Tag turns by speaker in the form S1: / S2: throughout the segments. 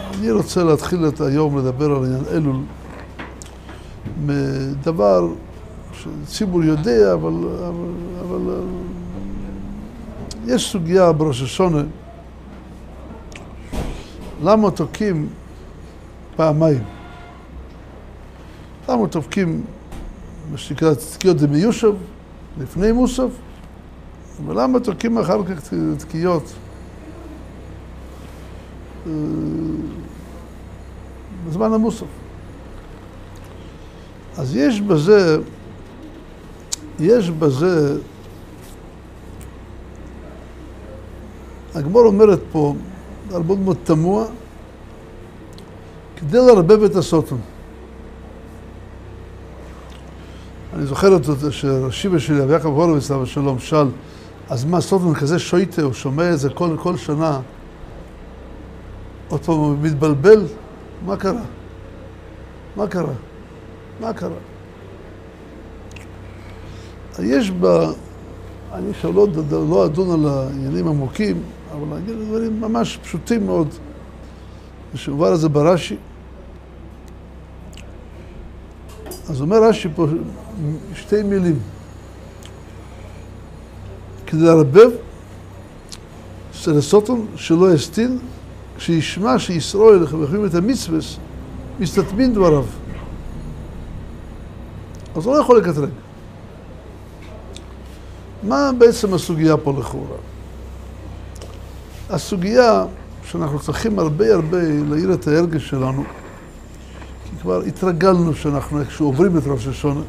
S1: אני רוצה להתחיל את היום לדבר על עניין אלול, מדבר שציבור יודע, אבל יש סוגיה בראש השונה, למה תוקעים פעמיים? למה תוקעים מה שנקרא תקיעות דמיושב, לפני מוסף, ולמה תוקעים אחר כך תקיעות בזמן המוסף? אז יש בזה, הגמרא אומרת פה, על מאוד מאוד תמוה, כדי לרבב את הסוטון. אני זוכר אותו שהשיבה שלי, אבי יעקב הורוביץ, אבא שלום, שאל, אז מה, סוטון כזה שויטה, הוא שומע את זה כל שנה, עוד פעם הוא מתבלבל, מה קרה? מה קרה? מה קרה? יש בה, אני לא אדון על העניינים עמוקים, אבל אני אגיד דברים ממש פשוטים מאוד, שמובא לזה ברש"י. אז אומר רש"י פה שתי מילים. כדי לרבב של הסוטון שלא יסטין, כשישמע שישראל חייבים את המצווה, מסתתמים דבריו. אז הוא לא יכול לקטרג. מה בעצם הסוגיה פה לכאורה? הסוגיה שאנחנו צריכים הרבה להעיר את ההרגש שלנו, כי כבר התרגלנו שאנחנו איכשהו עוברים את ראש השונה.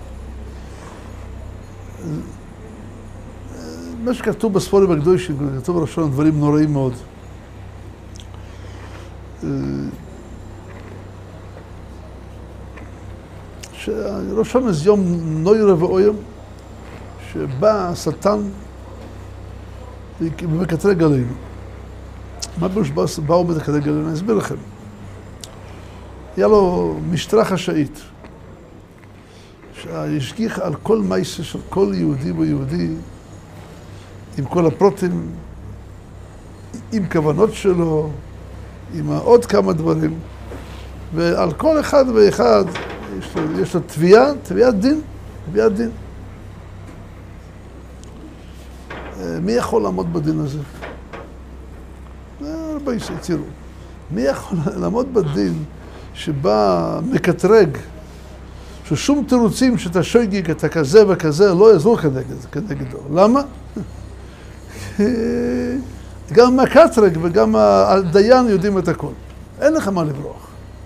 S1: מה שכתוב בספרים הקדושים, כתוב בראש השונה דברים נוראים מאוד. שראש השונה זה יום נוירה ואוים, שבא השטן ומקטרג עלינו. מה פירוש באו ומקטרג עלינו? אני אסביר לכם. היה לו משטרה חשאית, שהשגיח על כל מייסה של כל יהודי ויהודי, עם כל הפרוטים, עם כוונות שלו, עם עוד כמה דברים, ועל כל אחד ואחד יש לו תביעת דין. מי יכול לעמוד בדין הזה? תראו, מי יכול לעמוד בדין שבא מקטרג, ששום תירוצים שאתה שויגיק, אתה כזה וכזה, לא יעזור כנגדו. למה? גם הקטרג וגם הדיין יודעים את הכל. אין לך מה לברוח.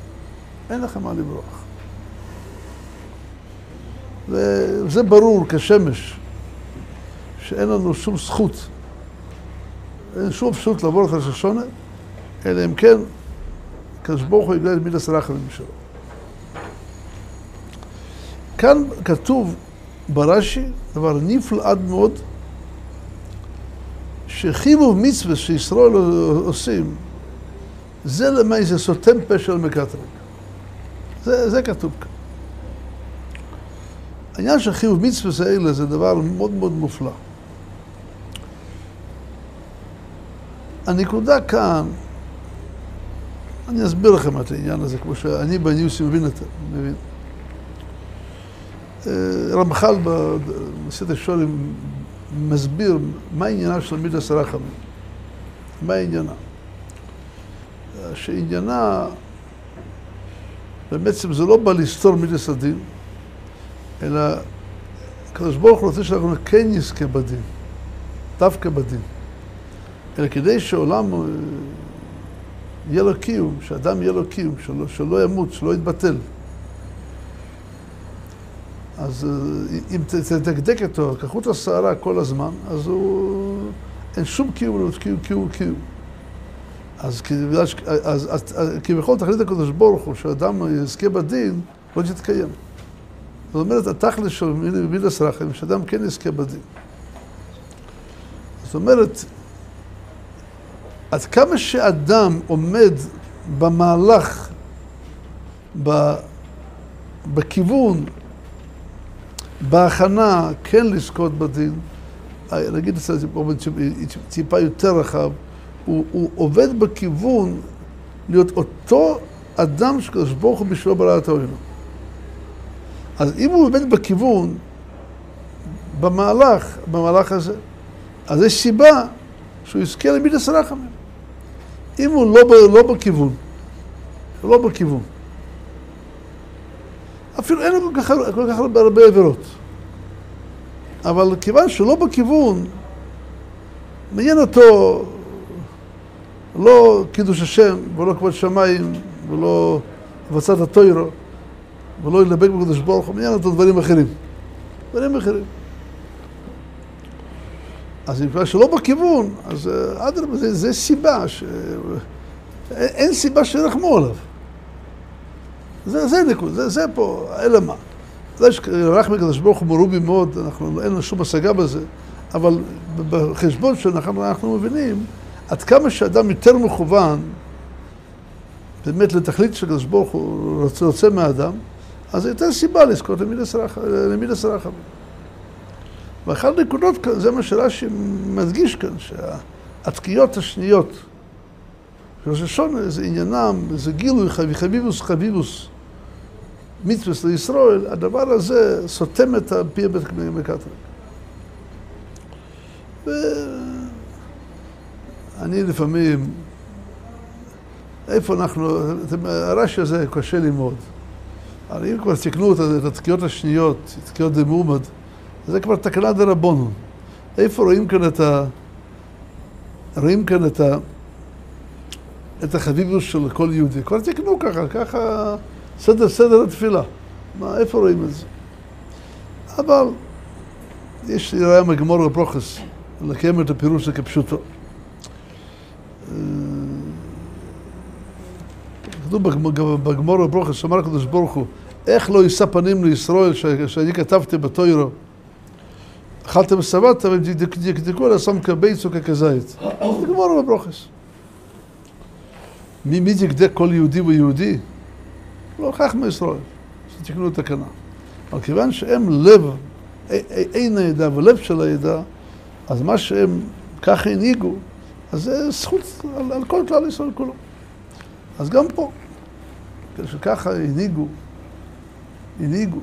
S1: וזה ברור כשמש, שאין לנו שום זכות, אין שום אפשרות לעבור את ראש השונה, אלא אם כן, הקדוש ברוך הוא יגלה את מידת הרחמים שלו. כאן כתוב ברש"י דבר נפלא עד מאוד, שחיבוב מצווה שישראל עושים, זה למעשה סותם פשע מקטרג. זה כתוב כאן. העניין של חיוב מצווה האלה זה דבר מאוד מאוד מופלא. הנקודה כאן, אני אסביר לכם את העניין הזה, כמו שאני בניוסי מבין את זה. רמח"ל במסכת השואלים מסביר מה עניינה של מידת הרחמים. מה עניינה? שעניינה, בעצם זה לא בא לסתור מידת הדין, אלא הקדוש ברוך הוא רוצה שאנחנו כן נזכה בדין, דווקא בדין. אלא כדי שהעולם יהיה לו קיום, שאדם יהיה לו קיום, שלא ימות, שלא יתבטל. אז אם תדקדק אותו כחוט השערה כל הזמן, אז אין שום קיום, קיום. אז כביכול תכלית הקדוש ברוך הוא, שאדם יזכה בדין, לא תתקיים. זאת אומרת, התכלית של מידת הרחמים, שאדם כן יזכה בדין. זאת אומרת, עד כמה שאדם עומד במהלך, בכיוון, בהכנה, כן לזכות בדין, נגיד את זה טיפה יותר רחב, הוא עובד בכיוון להיות אותו אדם שקדוש ברוך הוא בשבילו ברא את העולם. אז אם הוא באמת בכיוון, במהלך הזה, אז יש סיבה שהוא יזכה למידס רחמים. אם הוא לא בכיוון, אפילו אין לו כל כך הרבה עבירות. אבל כיוון שהוא לא בכיוון, מעניין אותו לא קידוש השם, ולא כבוד שמיים, ולא הבצת התוירו, ולא ילבק בקדוש ברוך הוא, מעניין אותו דברים אחרים. אז אם כבר שלא בכיוון, אז אדרבה, זה סיבה אין סיבה שירחמו עליו. זה נקוד, זה פה, אלא מה. זה שרחמי הקדוש ברוך הוא מרובי מאוד, אין לנו שום השגה בזה, אבל בחשבון שאנחנו מבינים, עד כמה שאדם יותר מכוון, באמת לתכלית שהקדוש ברוך הוא רוצה מהאדם, אז זה יותר סיבה לזכות למידס רחמים. ואחת הנקודות כאן, זה מה שרש"י מדגיש כאן, שהתקיעות השניות, ראש השונה זה עניינם, זה גילוי חביבוס, מצווה לישראל, הדבר הזה סותם את הפי מקטרק. ואני לפעמים, איפה אנחנו, הרש"י הזה קשה לי מאוד. אבל אם כבר תקנו את התקיעות השניות, תקיעות דמורמד, זה כבר תקנה דרבנן. איפה רואים כאן את החביבוס של כל יהודי? כבר תקנו ככה סדר התפילה. איפה רואים את זה? אבל יש לי ראיה מגמור הברוכס, לקיים את הפירוש כפשוטו. כתוב בגמור הברוכס, שאמר הקדוש ברוך הוא, איך לא יישא פנים לישראל שאני כתבתי בתוירו, אכלתם ושבעתם ודקדקו לעשם כביץ או ככזית. זה גמור הברוכס. מי דקדק כל יהודי ויהודי? לא חכמי ישראל, שתקנו את התקנה. אבל כיוון שהם לב, אין העדה ולב של העדה, אז מה שהם ככה הנהיגו, אז זה זכות על כל כלל ישראל כולו. אז גם פה, כשככה הנהיגו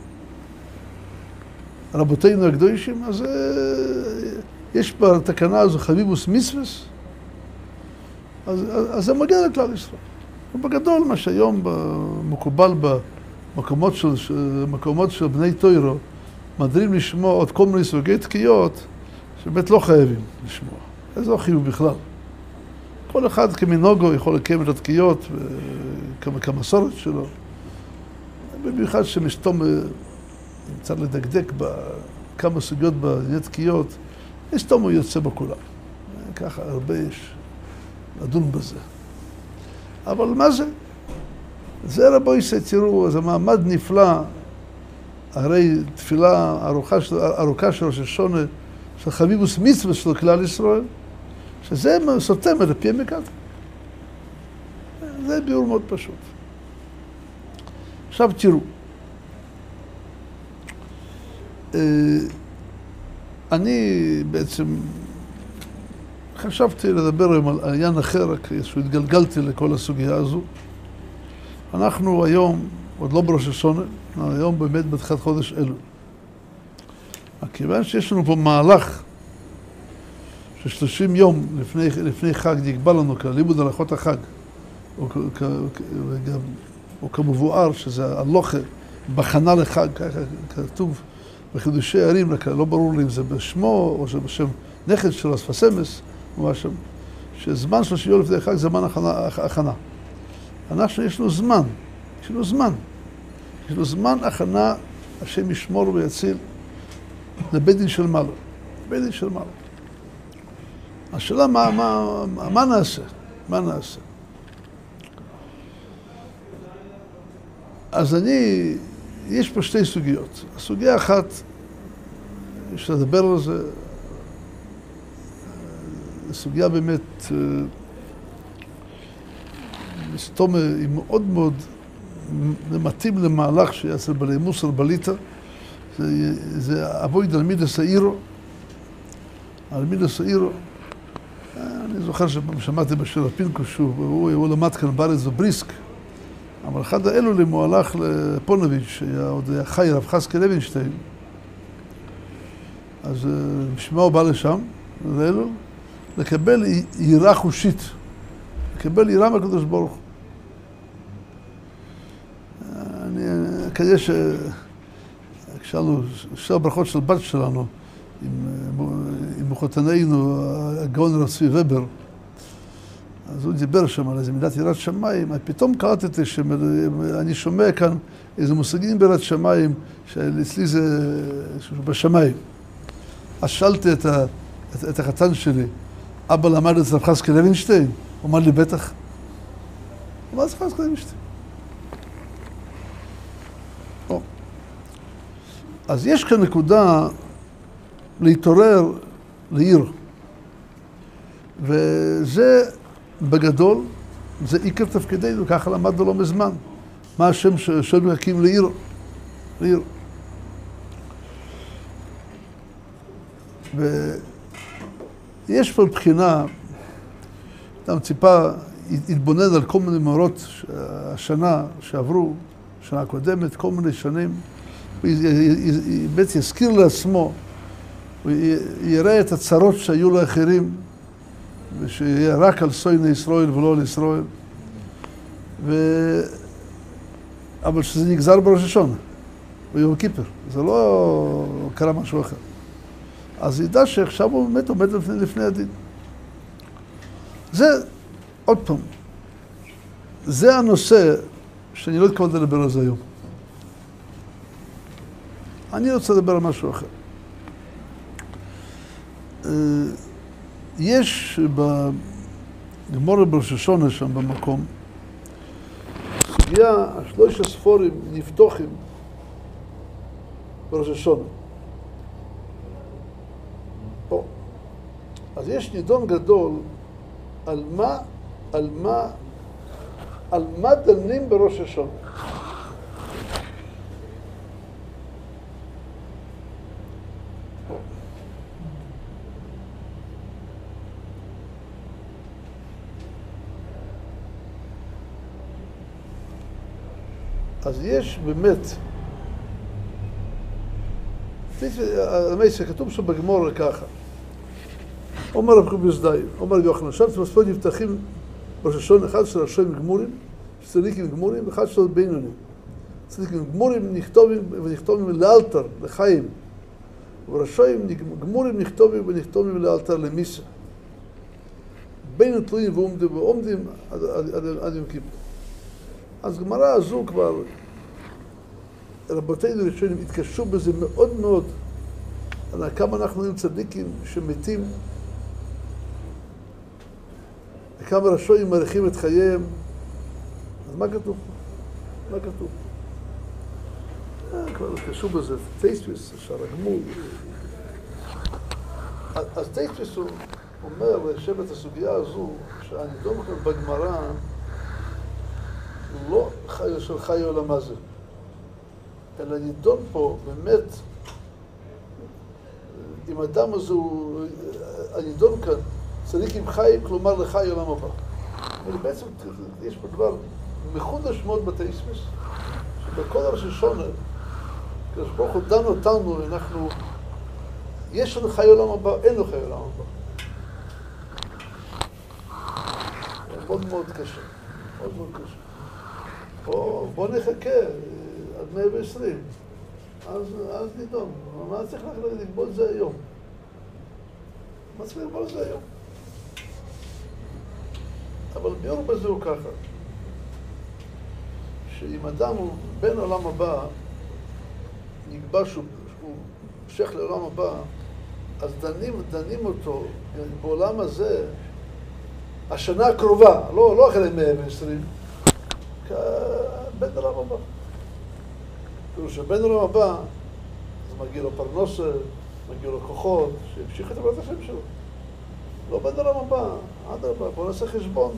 S1: רבותינו הקדושים, אז יש בתקנה הזו חביבוס מצווס, אז זה מגיע לכלל ישראל. ובגדול, מה שהיום מקובל במקומות של בני תוירו, מדרים לשמוע עוד כל מיני סוגי תקיעות, שבאמת לא חייבים לשמוע. זה לא חיוב בכלל. כל אחד כמנהגו יכול לקיים את התקיעות כמסורת שלו. במיוחד שמסתום צריך לדקדק בכמה סוגיות בענייני תקיעות, מסתום הוא יוצא בכולם. ככה הרבה יש לדון בזה. אבל מה זה? זה רבוי תראו, זה מעמד נפלא, הרי תפילה ארוכה של ראש השונה, של חביבוס מצווה של כלל ישראל, שזה סותם את הפי מקטרק. זה ביאור מאוד פשוט. עכשיו תראו, אני בעצם חשבתי לדבר היום על עניין אחר, שהתגלגלתי לכל הסוגיה הזו. אנחנו היום, עוד לא בראש השונה, היום באמת בתחילת חודש אלול. כיוון שיש לנו פה מהלך של 30 יום לפני חג נקבע לנו כלימוד הלכות החג, או כמבואר שזה הלוכה בחנה לחג, ככה כתוב בחידושי הערים, לא ברור לי אם זה בשמו או שבשם נכד של אספסמס, או משהו, שזמן 30 יום לפני חג זה זמן הכנה. אנחנו יש לנו זמן הכנה, השם ישמור ויציל לבית דין של מעלה. השאלה מה נעשה? אז יש פה שתי סוגיות. הסוגיה אחת, יש לדבר על זה, סוגיה באמת, מסתום היא מאוד מאוד מתאים למהלך שיעשה בעלי מוסר בליטה, זה אבוי דלמידס העירו, אני אני זוכר ששמעתי בשיר הפינקוש, הוא למד כאן בארץ בבריסק, אבל אחד האלולים הוא הלך לפונוביץ', עוד היה חי רב חסקי לוינשטיין, אז בשביל הוא בא לשם, לאלול, לקבל יראה חושית, לקבל יראה מהקדוש ברוך הוא. כזה כשאנו שתי הברכות של בת שלנו, עם מחותננו, הגאון רב צבי ובר, אז הוא דיבר שם על איזה מידת יראת שמיים, פתאום קראתי שאני שומע כאן איזה מושגים ביראת שמיים, שאצלי זה בשמיים. אז שאלתי את החתן שלי, אבא למד את רב חסקי לוינשטיין? הוא אמר לי, בטח. הוא אמר, זה חסקי לוינשטיין. אז יש כאן נקודה להתעורר לעיר. וזה בגדול, זה עיקר תפקידנו, ככה למדנו לא מזמן. מה השם שואל מחכים לעיר? לעיר. ויש פה בחינה, אדם ציפה התבונן על כל מיני מאורות השנה שעברו, שנה הקודמת, כל מיני שנים, הוא באמת יזכיר לעצמו, הוא יראה את הצרות שהיו לאחרים, ושיהיה רק על סויני ישראל ולא על ישראל, אבל שזה נגזר בראש השונה, ביום כיפר, זה לא קרה משהו אחר. אז ידע שעכשיו הוא באמת עומד לפני הדין. זה, עוד פעם, זה הנושא שאני לא אתכוון לדבר על זה היום. אני רוצה לדבר על משהו אחר. יש בגמרא בראש השונה שם במקום, סוגיה, השלוש הספורים נפתוחים בראש השונה. פה. אז יש נידון גדול על מה דנים בראש השונה. אז יש באמת, כתוב שם בגמרא ככה, אומר רב קוק ביסדאי, אומר יוחנן, שם בספות נפתחים בראש השונה, אחד של ראשים גמורים, צדיקים גמורים, ואחד של בינונים. צדיקים גמורים נכתובים לאלתר, לחיים, וראשים גמורים נכתובים לאלתר למיסה. בין תלויים ועומדים עד יום כיפור. אז גמרא הזו כבר, רבותינו ראשונים התקשו בזה מאוד מאוד, על כמה אנחנו עם צדיקים שמתים, וכמה ראשים מעריכים את חייהם. אז מה כתוב? מה כתוב? כבר התקשו בזה, טייסטוויס, שער הגמול. אז טייסטוויס הוא אומר לשם את הסוגיה הזו, שהנידון בגמרא, הוא לא חי של חי עולם הזה, אלא נידון פה באמת, אם אדם הזה הוא, הנידון כאן, צדיק עם חי, כלומר לחי עולם הבא. ובעצם יש פה דבר מחודש מאוד בטייסטוויס, שבכל ראש השונה, כשברוך הוא דן אותנו, אנחנו, יש לנו חי עולם הבא, אין לו חי עולם הבא. מאוד מאוד קשה, מאוד מאוד קשה. בוא נחכה עד 120, אז נידון. מה צריך לגמור את זה היום? מה צריך לגמור את זה היום? אבל ביור בזה הוא ככה, שאם אדם הוא בין העולם הבא, נקבע שהוא שייך לעולם הבא, אז דנים אותו בעולם הזה, השנה הקרובה, לא אחרי 120, בן עולם הבא. כאילו שבן עולם הבא, אז מגיע לו פרנוסה, מגיע לו כוחות, שימשיך את עבודת השם שלו. לא בן עולם הבא, עד הבא, בוא נעשה חשבון.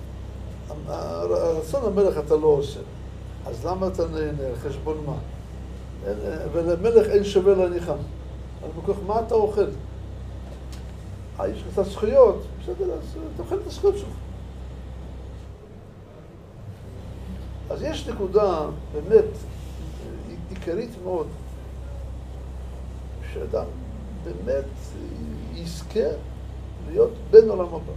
S1: הרצון המלך אתה לא עושה, אז למה אתה נהנה? חשבון מה? ולמלך אין שווה להניחם. אז בכוח, מה אתה אוכל? יש לך זכויות, בסדר, אז תאכל את הזכות שלך. אז יש נקודה באמת עיקרית מאוד, שאדם באמת יזכה להיות בן עולם הבא.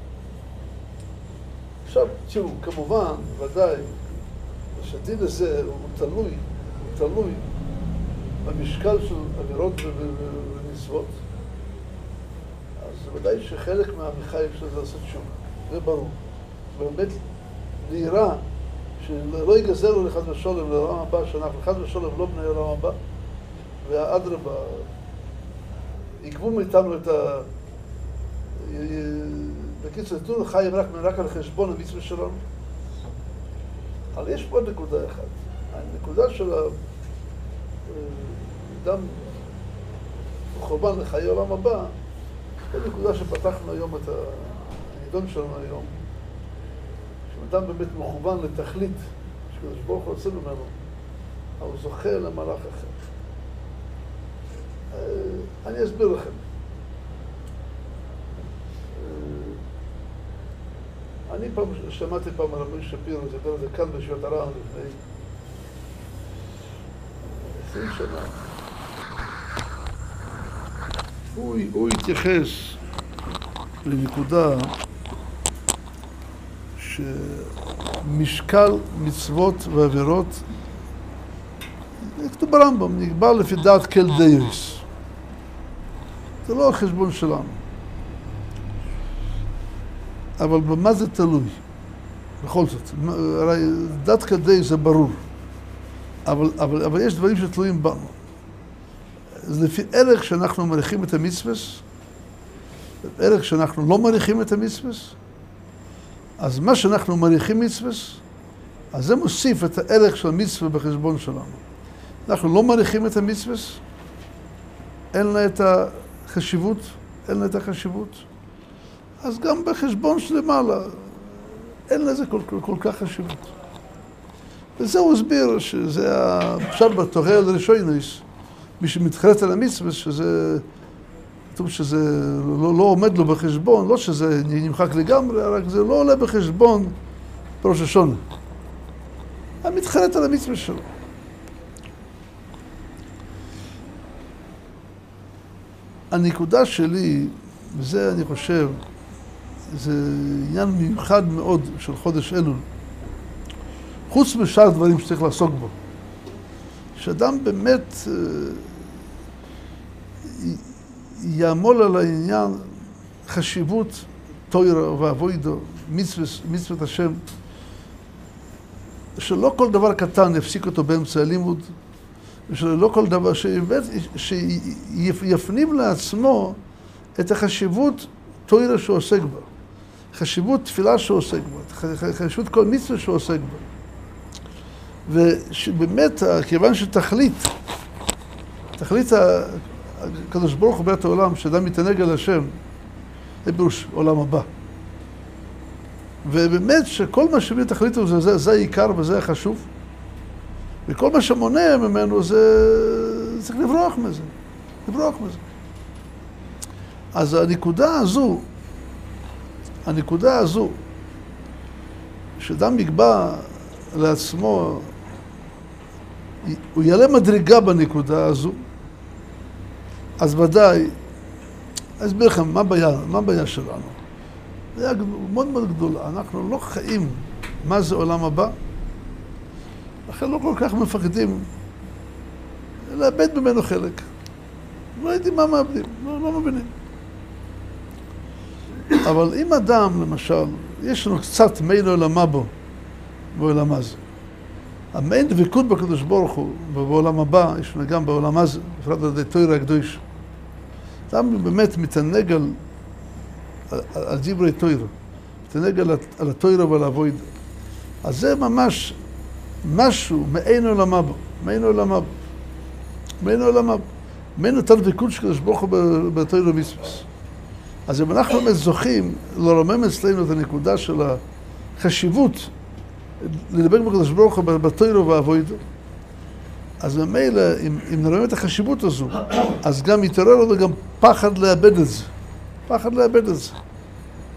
S1: עכשיו, תראו, כמובן, ודאי, שהדין הזה הוא תלוי במשקל של עבירות ומצוות. אז ודאי שחלק מהמחייב של זה לעשות שומה, זה ברור. באמת נראה שלא ייגזר לו לחד ושולם לעולם הבא, שאנחנו לחד ושולם לא בני עולם הבא, והאדרבה יקבו מאיתנו את ה... בקיצור, נתנו לחיים רק על חשבון המצווה שלנו. אבל יש פה עוד נקודה אחת. הנקודה של אדם חורבן לחיי עולם הבא, זו נקודה שפתחנו היום את הנידון שלנו היום. שאדם באמת מכוון לתכלית, שקדוש ברוך הוא רוצה ממנו, אבל הוא זוכה למהלך אחר. אני אסביר לכם. אני שמעתי פעם על רבי שפירו, דיבר על זה כאן בישיבת הר"ן לפני 20 שנה. הוא התייחס לנקודה שמשקל מצוות ועבירות כתוב ברמב"ם, נקבע לפי דעת כל דייריס. זה לא החשבון שלנו. אבל במה זה תלוי? בכל זאת, הרי דת כדי זה ברור. אבל יש דברים שתלויים בנו. אז לפי ערך שאנחנו מריחים את המצווה, ערך שאנחנו לא מריחים את המצווה, אז מה שאנחנו מריחים מצווה, אז זה מוסיף את הערך של המצווה בחשבון שלנו. אנחנו לא מריחים את המצווה, אין לה את החשיבות, אז גם בחשבון שלמעלה, אין לזה כל כך חשיבות. וזה הוא הסביר שזה הפשט בתורה על ראשונוס, מי שמתחרט על המצווה, שזה לא עומד לו בחשבון, לא שזה נמחק לגמרי, רק זה לא עולה בחשבון בראש השונה. המתחרט על המצווה שלו. הנקודה שלי, וזה אני חושב, זה עניין מיוחד מאוד של חודש אלול. חוץ משאר דברים שצריך לעסוק בו. שאדם באמת יעמול על העניין חשיבות תורה ועבודה, מצוות השם, שלא כל דבר קטן יפסיק אותו באמצע הלימוד, ושלא כל דבר, שיפנים לעצמו את החשיבות תורה שהוא עוסק בה, חשיבות תפילה שהוא עוסק בה, חשיבות כל מצווה שהוא עוסק בה. ושבאמת, כיוון שתכלית הקדוש ברוך הוא בית העולם, שאדם מתענג על השם, זה פירוש עולם הבא. ובאמת שכל מה שמביא תכלית זה העיקר וזה החשוב. וכל מה שמונע ממנו זה צריך לברוח מזה. אז הנקודה הזו, שאדם יקבע לעצמו, הוא יעלה מדרגה בנקודה הזו, אז ודאי, אני אסביר לכם מה הבעיה שלנו. זה היה מאוד מאוד גדולה. אנחנו לא חיים מה זה עולם הבא, לכן לא כל כך מפחדים לאבד ממנו חלק. לא יודעים מה מאבדים, לא מבינים. אבל אם אדם, למשל, יש לנו קצת מעין עולמה בו, בעולם הזה. המעין דבקות בקדוש ברוך הוא, ובעולם הבא, יש לנו גם בעולם הזה, בפרט על ידי תורה הקדוש. אדם באמת מתענג על דברי תורה, מתענג על התורה ועל העבודה. אז זה ממש משהו מעין עולמה בו, מעין אותה דבקות של קדוש ברוך הוא בתורה ומצוות. אז אם אנחנו באמת זוכים לרומם אצלנו את הנקודה של החשיבות לדבק בקדוש ברוך הוא בתורה ובעבודה, אז ממילא, אם נראה את החשיבות הזו, אז גם יתעורר לנו גם פחד לאבד את זה.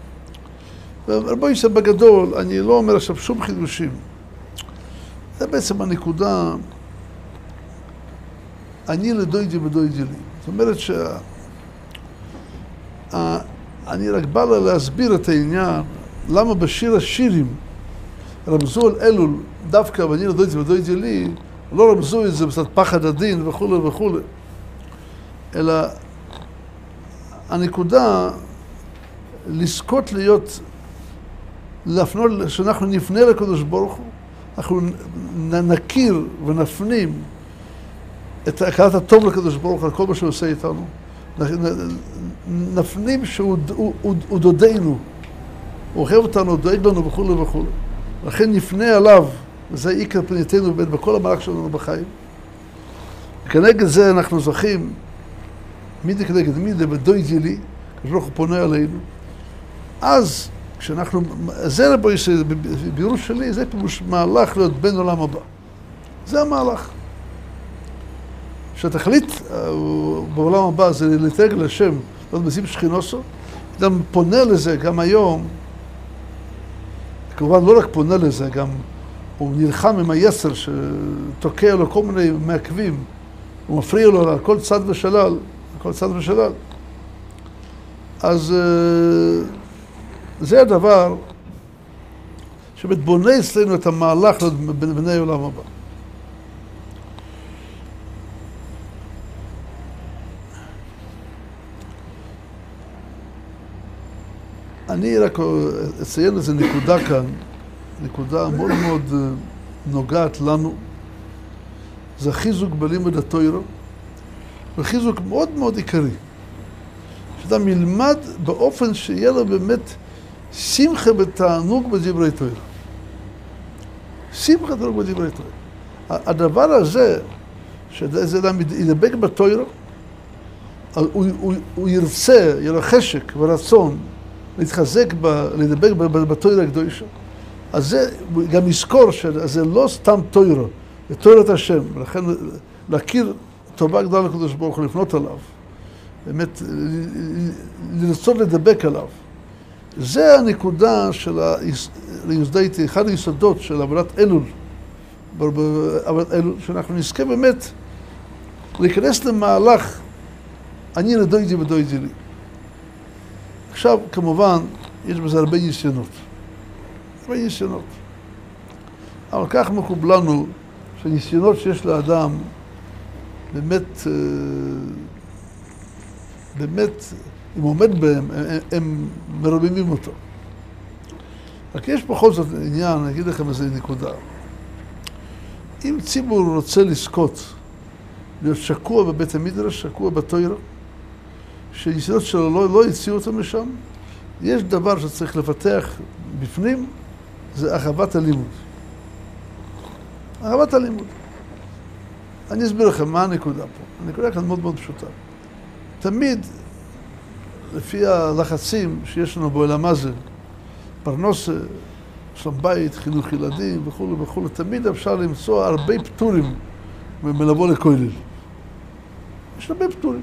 S1: רבו ישראל בגדול, אני לא אומר עכשיו שום חידושים. זה בעצם הנקודה, אני לדוידי ודוידי לי. זאת אומרת אני רק בא להסביר את העניין, למה בשיר השירים רמזו על אלול דווקא ואני לדוידי ודוידי לי, לא רמזו את זה בסד פחד הדין וכו' וכו', אלא הנקודה לזכות להיות, להפנות, שאנחנו נפנה לקדוש ברוך הוא, אנחנו נכיר ונפנים את הכרת הטוב לקדוש ברוך הוא על כל מה שהוא עושה איתנו, נפנים שהוא דודנו, הוא אוהב אותנו, דואג לנו וכו' וכו'. לכן נפנה עליו, וזה עיקר פנייתנו באמת בכל המהלך שלנו בחיים. וכנגד זה אנחנו זוכים, מידי כנגד מידי ודוידי לי, הקדוש ברוך הוא פונה עלינו. אז כשאנחנו, זה רבו ישראל, בבירור שלי, זה פירוש מהלך להיות בן עולם הבא. זה המהלך. שהתכלית בעולם הבא זה להתנהג להשם, להיות משים שכינוסו, אדם פונה לזה גם היום, כמובן לא רק פונה לזה, גם הוא נלחם עם היצר שתוקע לו כל מיני מעכבים, הוא מפריע לו על כל צד ושלל, כל צד ושלל. אז זה הדבר שבונה אצלנו את המהלך בני עולם הבא. אני רק אציין איזו נקודה כאן, נקודה מאוד מאוד נוגעת לנו. זה חיזוק בלימוד התורה, וחיזוק מאוד מאוד עיקרי. שאדם ילמד באופן שיהיה לו באמת שמחה בתענוג בדברי תורה. שמחה בתענוג בדברי תורה. הדבר הזה, שזה אדם ידבק בתורה, הוא ירצה, יהיה לו חשק ורצון להתחזק, לדבק בתורה הקדושה. אז זה גם יזכור שזה לא סתם תורה, זה תורת השם. ולכן להכיר טובה גדולה לקדוש ברוך הוא, לפנות עליו. באמת, לרצות לדבק עליו. זה הנקודה של היסודית, אחד היסודות של עבודת אלול, שאנחנו נזכה באמת להיכנס למהלך אני לדוידי ודוידי לי. עכשיו, כמובן, יש בזה הרבה ניסיונות. הרבה ניסיונות. אבל כך מקובלנו שניסיונות שיש לאדם באמת, אם הוא עומד בהם, הם מרוממים אותו. רק יש בכל זאת עניין, אני אגיד לכם איזה נקודה. אם ציבור רוצה לזכות, להיות שקוע בבית המדרש, שקוע בתורה, שניסיונות שלו לא יציעו אותם לשם, יש דבר שצריך לפתח בפנים, זה אהבת הלימוד. אהבת הלימוד. אני אסביר לכם מה הנקודה פה. הנקודה כאן מאוד מאוד פשוטה. תמיד, לפי הלחצים שיש לנו בעולם הזה, פרנוסה, שלום בית, חינוך ילדים וכו' וכו', תמיד אפשר למצוא הרבה פטורים מלבוא לכולל. יש הרבה פטורים.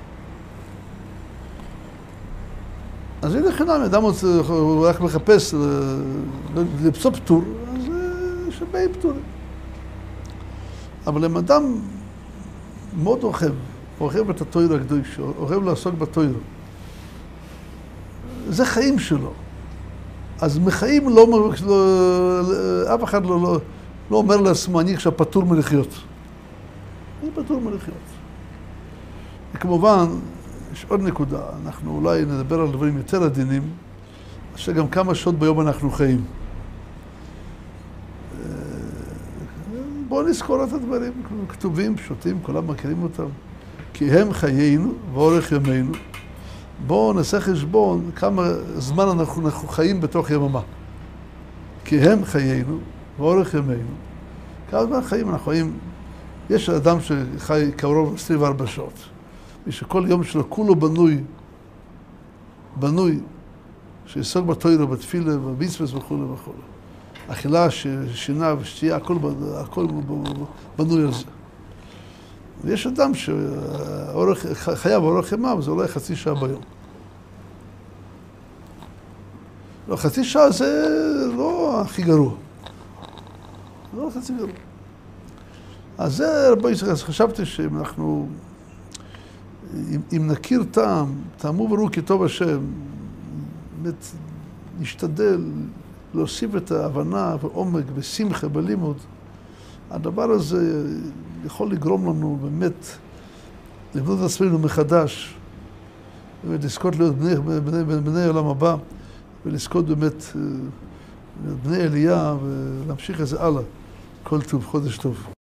S1: אז הנה חינם, אדם הוא רק מחפש לפסוע פטור, אז יש הרבה פטורים. אבל אם אדם מאוד אוהב את התורה הקדושה, אוהב לעסוק בתורה, זה חיים שלו. אז מחיים אף אחד לא אומר לעצמו, אני עכשיו פטור מלחיות. אני פטור מלחיות. וכמובן, יש עוד נקודה, אנחנו אולי נדבר על דברים יותר עדינים, שגם כמה שעות ביום אנחנו חיים. בואו נזכור את הדברים, כתובים, פשוטים, כולם מכירים אותם. כי הם חיינו ואורך ימינו. בואו נעשה חשבון כמה זמן אנחנו חיים בתוך יממה. כי הם חיינו ואורך ימינו. כמה זמן חיים אנחנו חיים? יש אדם שחי קרוב 24 שעות. מי שכל יום שלו כולו בנוי, שיסוג בתורה, בתפילה, במצוות וכו' וכו'. אכילה, שינה ושתייה, הכל בנוי על זה. ויש אדם שחייו אורך ימיו, זה אולי חצי שעה ביום. לא, חצי שעה זה לא הכי גרוע. לא חצי גרוע. אז זה, רבי ישראל, אז חשבתי שאם אנחנו, אם נכיר טעם, טעמו ברור כי טוב השם, באמת נשתדל להוסיף את ההבנה ועומק ושמחה בלימוד, הדבר הזה יכול לגרום לנו באמת לבנות את עצמנו מחדש, ולזכות להיות בני העולם הבא, ולזכות באמת בני עלייה ולהמשיך את זה הלאה. כל טוב, חודש טוב.